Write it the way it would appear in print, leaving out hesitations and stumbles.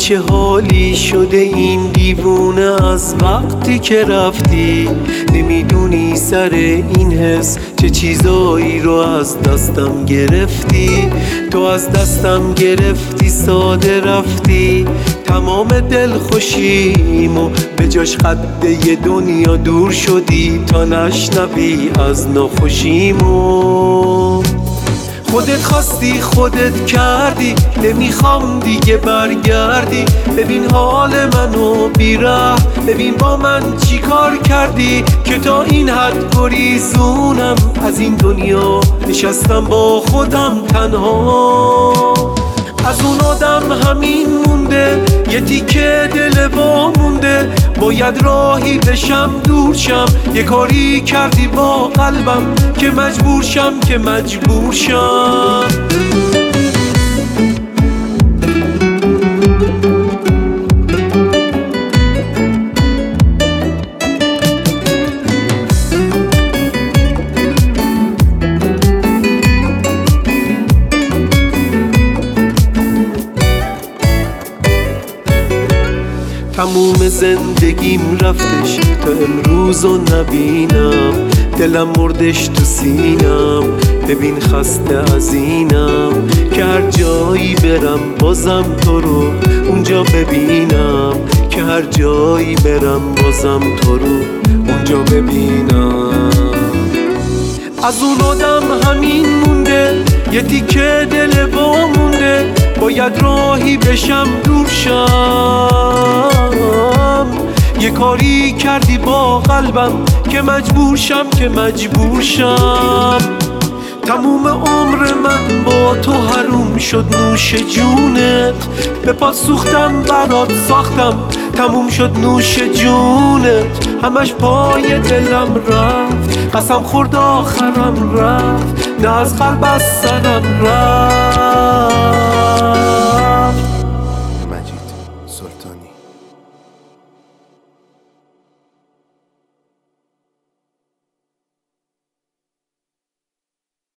چه حالی شده این دیوونه از وقتی که رفتی. نمیدونی سر این حس چه چیزایی رو از دستم گرفتی. تو از دستم گرفتی ساده رفتی، تمام دل خوشیمو به جاش خط یه دنیا دور شدی تا نشنوی از ناخوشیمو. خودت خواستی خودت کردی، نمیخوام دیگه برگردی. ببین حال منو بیره، ببین با من چی کار کردی که تا این حد گریزونم از این دنیا. نشستم با خودم تنها، از اون آدم همین مونده، یه تیکه دل با مونده. باید راهی بشم دور شم، یه کاری کردی با قلبم که مجبور شم تموم زندگیم رفتش تا امروزو نبینم. دلم مردش تو سینم، ببین خسته از اینم که هر جایی برم بازم تو رو اونجا ببینم. که هر جایی برم بازم تو رو اونجا ببینم. از اون آدم همین مونده، یه تیکه دل با مونده. باید راهی بشم دور شم، یه کاری کردی با قلبم که مجبور شم. تموم عمر من با تو حروم شد نوش جونت. به پات سوختم برات ساختم، تموم شد نوش جونت. همش پای دلم رفت، قسم خورد آخرم رفت، نه از قلب از سرم رفت.